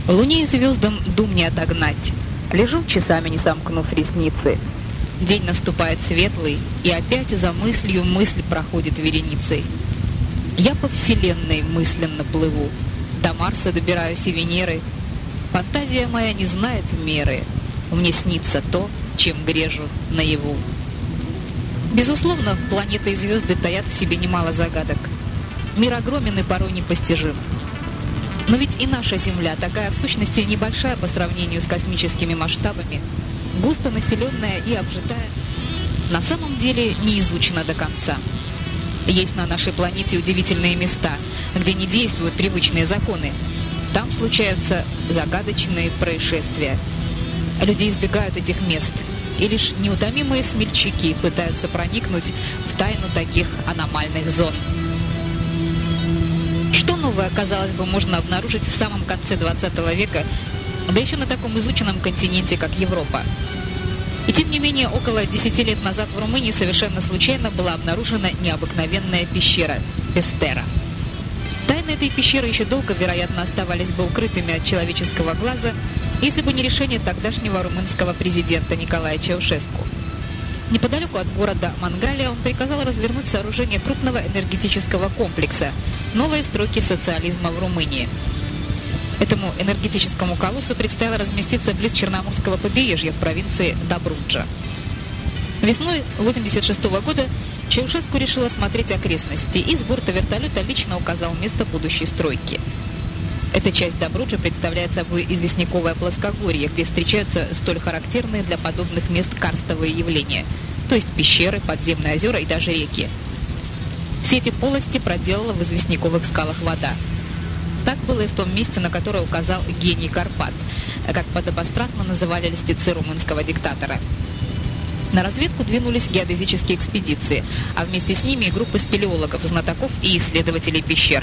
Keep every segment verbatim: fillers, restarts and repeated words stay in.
Луне и звездам дум не отогнать. Лежу часами, не сомкнув ресницы. День наступает светлый, и опять за мыслью мысль проходит вереницей. Я по вселенной мысленно плыву, до Марса добираюсь и Венеры. Фантазия моя не знает меры, мне снится то, чем грежу наяву. Безусловно, планеты и звезды таят в себе немало загадок. Мир огромен и порой непостижим. Но ведь и наша Земля, такая в сущности небольшая по сравнению с космическими масштабами, густо населенная и обжитая, на самом деле не изучена до конца. Есть на нашей планете удивительные места, где не действуют привычные законы. Там случаются загадочные происшествия. Люди избегают этих мест, и лишь неутомимые смельчаки пытаются проникнуть в тайну таких аномальных зон. Что новое, казалось бы, можно обнаружить в самом конце двадцатого века, да еще на таком изученном континенте, как Европа? И тем не менее, около десяти лет назад в Румынии совершенно случайно была обнаружена необыкновенная пещера Пестера. Тайны этой пещеры еще долго, вероятно, оставались бы укрытыми от человеческого глаза, если бы не решение тогдашнего румынского президента Николая Чаушеску. Неподалеку от города Мангалия он приказал развернуть сооружение крупного энергетического комплекса, новой стройки социализма в Румынии. Этому энергетическому колоссу предстояло разместиться близ Черноморского побережья в провинции Добруджа. Весной тысяча девятьсот восемьдесят шестого года Чаушеску решил осмотреть окрестности и с борта вертолета лично указал место будущей стройки. Эта часть Добруджи представляет собой известняковое плоскогорье, где встречаются столь характерные для подобных мест карстовые явления, то есть пещеры, подземные озера и даже реки. Все эти полости проделала в известняковых скалах вода. Так было и в том месте, на которое указал гений Карпат, как подобострастно называли льстецы румынского диктатора. На разведку двинулись геодезические экспедиции, а вместе с ними и группы спелеологов, знатоков и исследователей пещер.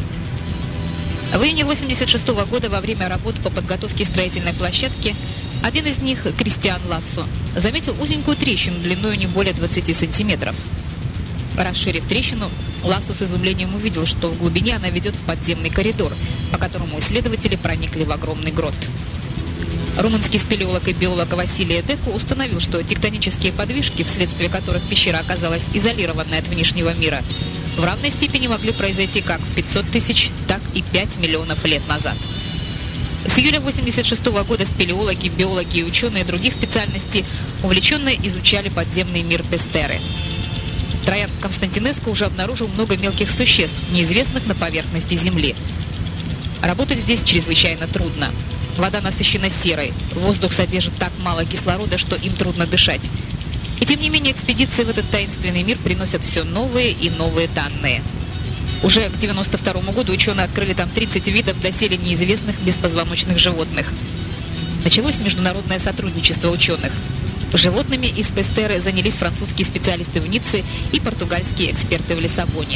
В июне тысяча девятьсот восемьдесят шестого года во время работ по подготовке строительной площадки один из них, Кристиан Лассо, заметил узенькую трещину длиной не более двадцати сантиметров. Расширив трещину, Лассо с изумлением увидел, что в глубине она ведет в подземный коридор, по которому исследователи проникли в огромный грот. Румынский спелеолог и биолог Василий Деку установил, что тектонические подвижки, вследствие которых пещера оказалась изолированной от внешнего мира, в равной степени могли произойти как пятьсот тысяч, так и пять миллионов лет назад. С июля тысяча девятьсот восемьдесят шестого года спелеологи, биологи и ученые других специальностей увлеченно изучали подземный мир Пестеры. Троян Константинеску уже обнаружил много мелких существ, неизвестных на поверхности Земли. Работать здесь чрезвычайно трудно. Вода насыщена серой, воздух содержит так мало кислорода, что им трудно дышать. И тем не менее экспедиции в этот таинственный мир приносят все новые и новые данные. Уже к девяносто второму году ученые открыли там тридцать видов доселе неизвестных беспозвоночных животных. Началось международное сотрудничество ученых. Животными из Пестеры занялись французские специалисты в Ницце и португальские эксперты в Лиссабоне.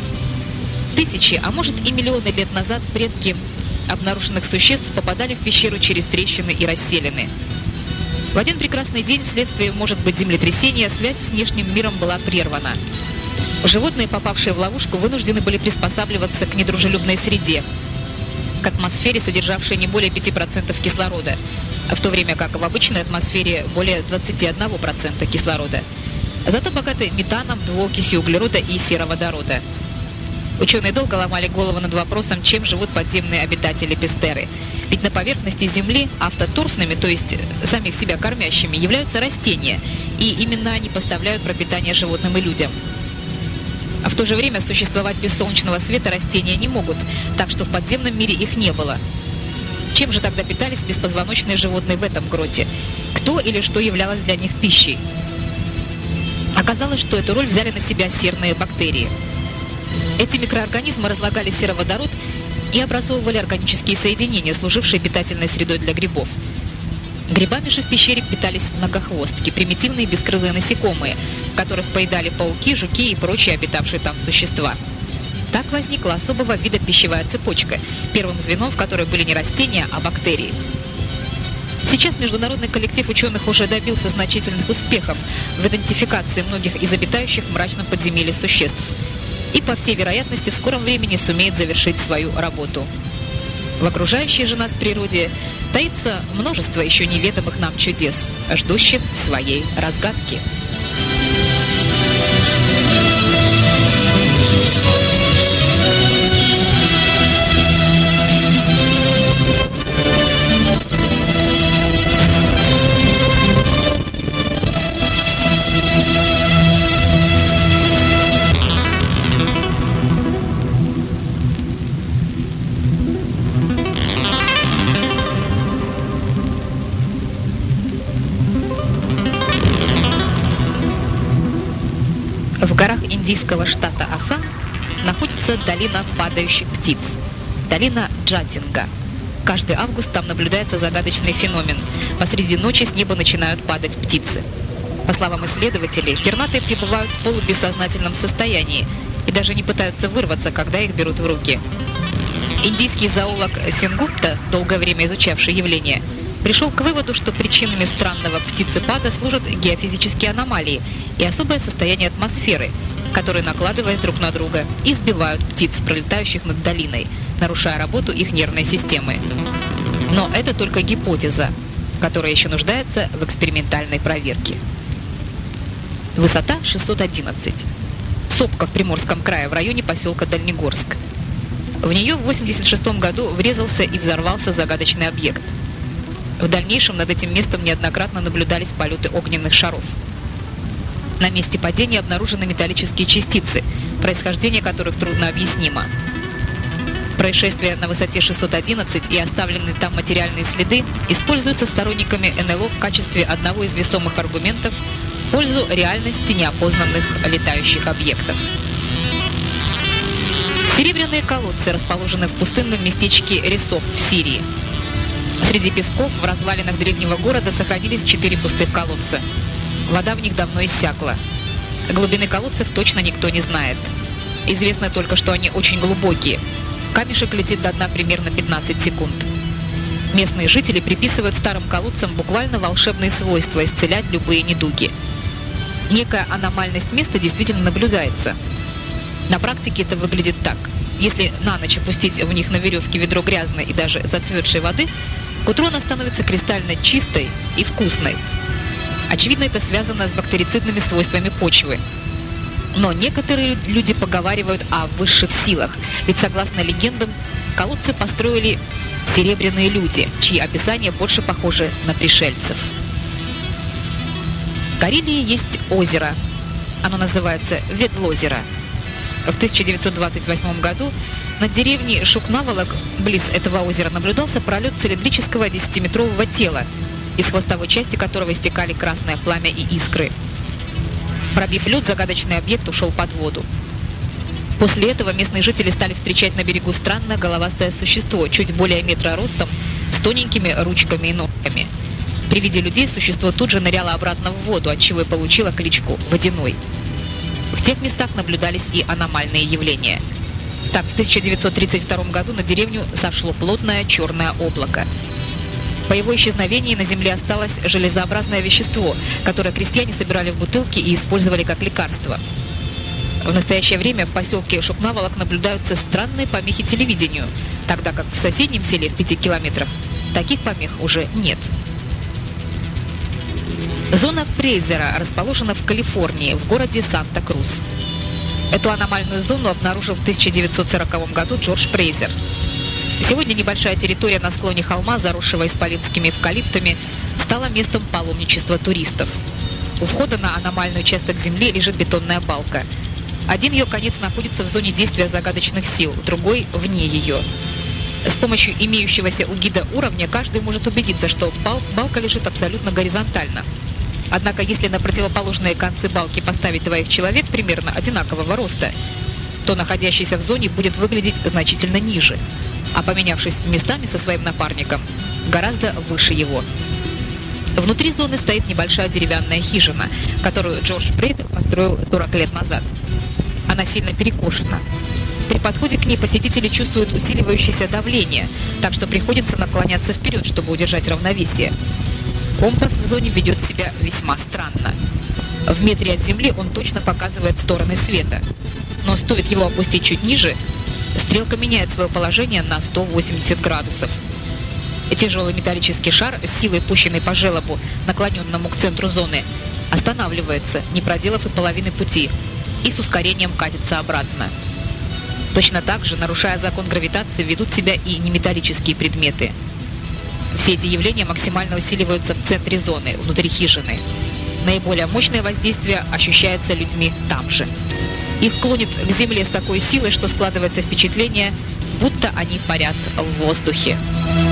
Тысячи, а может и миллионы лет назад предки обнаруженных существ попадали в пещеру через трещины и расселины. В один прекрасный день вследствие, может быть, землетрясения связь с внешним миром была прервана. Животные, попавшие в ловушку, вынуждены были приспосабливаться к недружелюбной среде, к атмосфере, содержавшей не более пяти процентов кислорода, в то время как в обычной атмосфере более двадцати одного процента кислорода, зато богатой метаном, двуокисью углерода и сероводорода. Ученые долго ломали голову над вопросом, чем живут подземные обитатели Пестеры. Ведь на поверхности Земли автоторфными, то есть самих себя кормящими, являются растения, и именно они поставляют пропитание животным и людям. А в то же время существовать без солнечного света растения не могут, так что в подземном мире их не было. Чем же тогда питались беспозвоночные животные в этом гроте? Кто или что являлось для них пищей? Оказалось, что эту роль взяли на себя серные бактерии. Эти микроорганизмы разлагали сероводород и образовывали органические соединения, служившие питательной средой для грибов. Грибами же в пещере питались многохвостки, примитивные бескрылые насекомые, которых поедали пауки, жуки и прочие обитавшие там существа. Так возникла особого вида пищевая цепочка, первым звеном в которой были не растения, а бактерии. Сейчас международный коллектив ученых уже добился значительных успехов в идентификации многих из обитающих в мрачном подземелье существ и, по всей вероятности, в скором времени сумеет завершить свою работу. В окружающей же нас природе таится множество еще неведомых нам чудес, ждущих своей разгадки. В горах индийского штата Ассам находится долина падающих птиц, долина Джатинга. Каждый август там наблюдается загадочный феномен. Посреди ночи с неба начинают падать птицы. По словам исследователей, пернатые пребывают в полубессознательном состоянии и даже не пытаются вырваться, когда их берут в руки. Индийский зоолог Сенгупта, долгое время изучавший явление, пришел к выводу, что причинами странного птицепада служат геофизические аномалии и особое состояние атмосферы, которые, накладываясь друг на друга, избивают птиц, пролетающих над долиной, нарушая работу их нервной системы. Но это только гипотеза, которая еще нуждается в экспериментальной проверке. Высота шестьсот одиннадцать. Сопка в Приморском крае в районе поселка Дальнегорск. В нее в восемьдесят шестом году врезался и взорвался загадочный объект. В дальнейшем над этим местом неоднократно наблюдались полеты огненных шаров. На месте падения обнаружены металлические частицы, происхождение которых трудно объяснимо. Происшествие на высоте шестьсот одиннадцать и оставленные там материальные следы используются сторонниками эн эл о в качестве одного из весомых аргументов в пользу реальности неопознанных летающих объектов. Серебряные колодцы расположены в пустынном местечке Рисов в Сирии. Среди песков в развалинах древнего города сохранились четыре пустых колодца. Вода в них давно иссякла. Глубины колодцев точно никто не знает. Известно только, что они очень глубокие. Камешек летит до дна примерно пятнадцать секунд. Местные жители приписывают старым колодцам буквально волшебные свойства исцелять любые недуги. Некая аномальность места действительно наблюдается. На практике это выглядит так. Если на ночь опустить в них на веревке ведро грязной и даже зацветшей воды, к утру она становится кристально чистой и вкусной. Очевидно, это связано с бактерицидными свойствами почвы. Но некоторые люди поговаривают о высших силах, ведь, согласно легендам, колодцы построили серебряные люди, чьи описания больше похожи на пришельцев. В Карелии есть озеро. Оно называется Ветлозеро. В тысяча девятьсот двадцать восьмом году над деревней Шукнаволок, близ этого озера, наблюдался пролет цилиндрического десятиметрового тела, из хвостовой части которого истекали красное пламя и искры. Пробив лед, загадочный объект ушел под воду. После этого местные жители стали встречать на берегу странное головастое существо, чуть более метра ростом, с тоненькими ручками и ножками. При виде людей существо тут же ныряло обратно в воду, отчего и получило кличку «Водяной». В тех местах наблюдались и аномальные явления. Так, в тысяча девятьсот тридцать втором году на деревню сошло плотное черное облако. По его исчезновении на земле осталось железообразное вещество, которое крестьяне собирали в бутылки и использовали как лекарство. В настоящее время в поселке Шукнаволок наблюдаются странные помехи телевидению, тогда как в соседнем селе в пяти километрах таких помех уже нет. Зона Прейзера расположена в Калифорнии, в городе Санта-Крус. Эту аномальную зону обнаружил в тысяча девятьсот сороковом году Джордж Прейзер. Сегодня небольшая территория на склоне холма, заросшего исполинскими эвкалиптами, стала местом паломничества туристов. У входа на аномальный участок земли лежит бетонная балка. Один ее конец находится в зоне действия загадочных сил, другой – вне ее. С помощью имеющегося у гида уровня каждый может убедиться, что бал- балка лежит абсолютно горизонтально. Однако, если на противоположные концы балки поставить двоих человек примерно одинакового роста, то находящийся в зоне будет выглядеть значительно ниже, а поменявшись местами со своим напарником, гораздо выше его. Внутри зоны стоит небольшая деревянная хижина, которую Джордж Прейзер построил сорок лет назад. Она сильно перекошена. При подходе к ней посетители чувствуют усиливающееся давление, так что приходится наклоняться вперед, чтобы удержать равновесие. Компас в зоне ведет себя весьма странно. В метре от земли он точно показывает стороны света. Но стоит его опустить чуть ниже, стрелка меняет свое положение на сто восемьдесят градусов. Тяжелый металлический шар с силой, пущенной по желобу, наклоненному к центру зоны, останавливается, не проделав и половины пути, и с ускорением катится обратно. Точно так же, нарушая закон гравитации, ведут себя и неметаллические предметы. Все эти явления максимально усиливаются в центре зоны, внутри хижины. Наиболее мощное воздействие ощущается людьми там же. Их клонит к земле с такой силой, что складывается впечатление, будто они парят в воздухе.